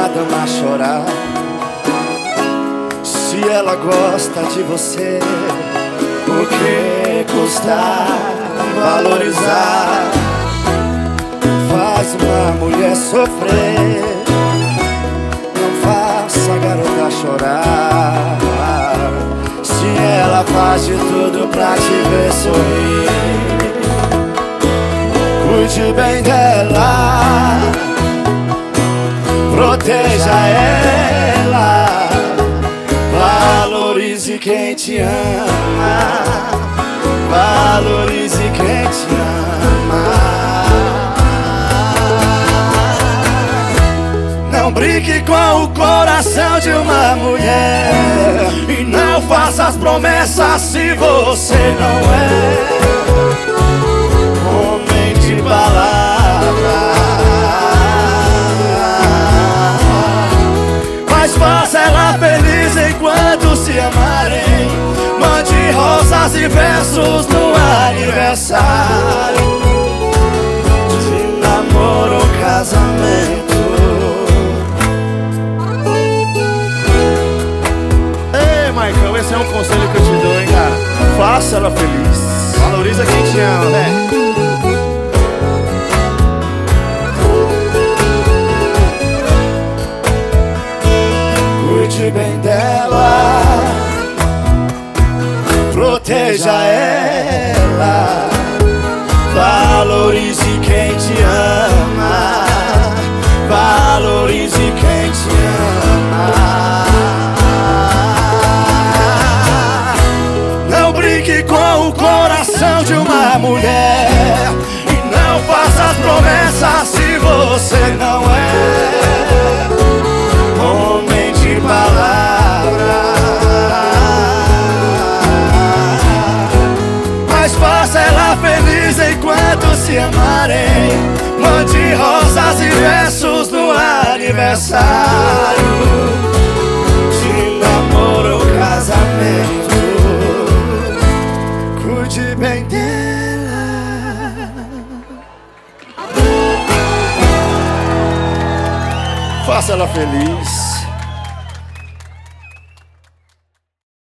uma dama chorar. Se ela gosta de você, o que custa valorizar? Faz uma mulher sofrer, não faça a garota chorar. Se ela faz de tudo pra te ver sorrir, cuide bem dela, proteja ela, valorize quem te ama, valorize quem te ama. Não brinque com o coração de uma mulher e não faça as promessas se você não é homem de palavra. Mas faça ela feliz enquanto se amarem. Mande rosas e versos no aniversário de namoro ou casamento. Maicão, esse é um conselho que eu te dou, hein, cara. Faça ela feliz, valoriza quem te ama, né? Cuide bem dela, proteja ela, valorize quem te ama, valorize quem te ama. Com o coração de uma mulher e não faça as promessas se você não é homem de palavra. Mas faça ela feliz enquanto se amarem. Mande rosas e versos no aniversário de namoro ou casamento. Cuide bem dela, faça ela feliz.